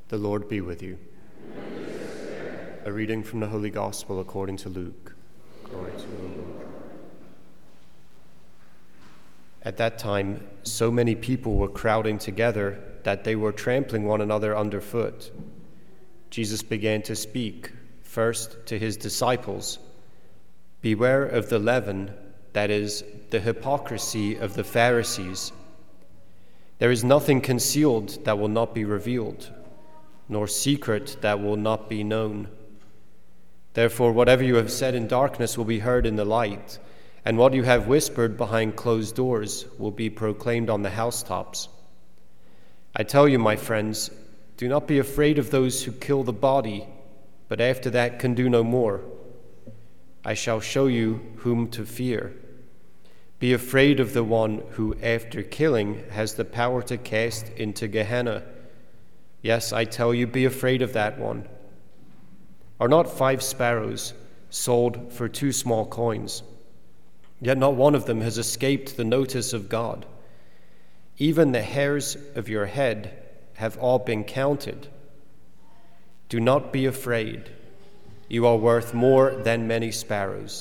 The Lord be with you. A reading from the Holy Gospel according to Luke. Glory to you, Lord. At that time, so many people were crowding together that they were trampling one another underfoot. Jesus began to speak, first to his disciples. Beware of the leaven, that is, the hypocrisy of the Pharisees. There is nothing concealed that will not be revealed, nor secret that will not be known. Therefore, whatever you have said in darkness will be heard in the light, and what you have whispered behind closed doors will be proclaimed on the housetops. I tell you, my friends, do not be afraid of those who kill the body, but after that can do no more. I shall show you whom to fear. Be afraid of the one who, after killing, has the power to cast into Gehenna. Yes, I tell you, be afraid of that one. Are not 5 sparrows sold for 2 small coins? Yet not one of them has escaped the notice of God. Even the hairs of your head have all been counted. Do not be afraid. You are worth more than many sparrows.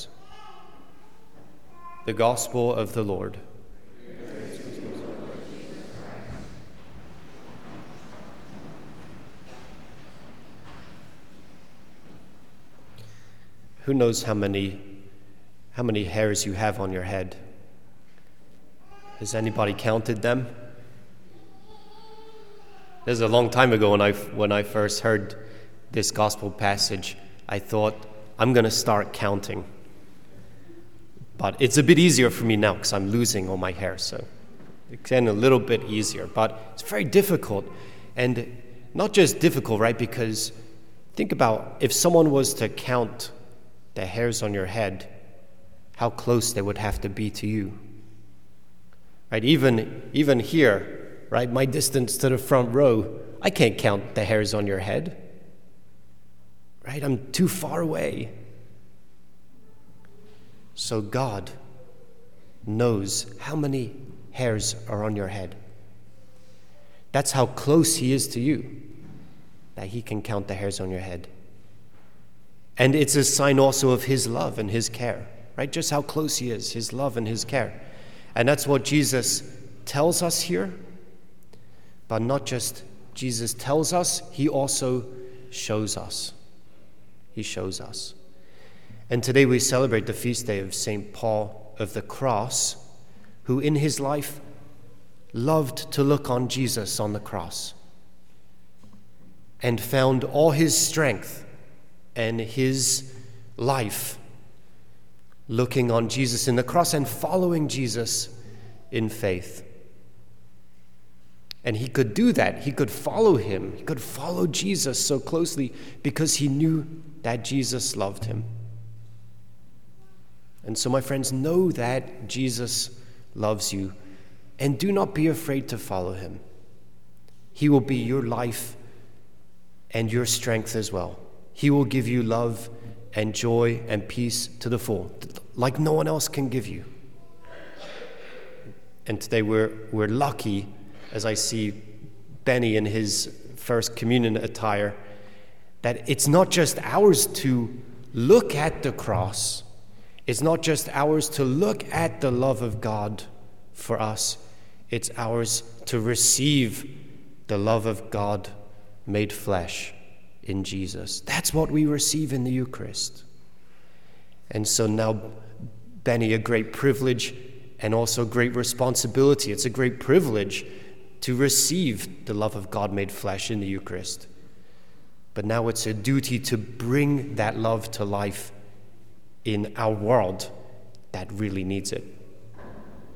The Gospel of the Lord. Who knows how many hairs you have on your head? Has anybody counted them? This is a long time ago when I first heard this gospel passage. I thought, I'm going to start counting. But it's a bit easier for me now because I'm losing all my hair, so it's getting a little bit easier. But it's very difficult, and not just difficult, right? Because think about if someone was to count the hairs on your head, how close they would have to be to you. Right? Even here, right? My distance to the front row, I can't count the hairs on your head. Right? I'm too far away. So God knows how many hairs are on your head. That's how close he is to you, that he can count the hairs on your head. And it's a sign also of his love and his care, right? Just how close he is, his love and his care. And that's what Jesus tells us here. But not just Jesus tells us, he also shows us. He shows us. And today we celebrate the feast day of St. Paul of the Cross, who in his life loved to look on Jesus on the cross and found all his strength and his life looking on Jesus in the cross and following Jesus in faith. And he could do that. He could follow him. He could follow Jesus so closely because he knew that Jesus loved him. And so, my friends, know that Jesus loves you, and do not be afraid to follow him. He will be your life and your strength as well. He will give you love and joy and peace to the full, like no one else can give you. And today we're lucky, as I see Benny in his first communion attire, that it's not just ours to look at the cross. It's not just ours to look at the love of God for us. It's ours to receive the love of God made flesh in Jesus. That's what we receive in the Eucharist. And so now, Benny, a great privilege and also great responsibility. It's a great privilege to receive the love of God made flesh in the Eucharist. But now it's a duty to bring that love to life in our world that really needs it.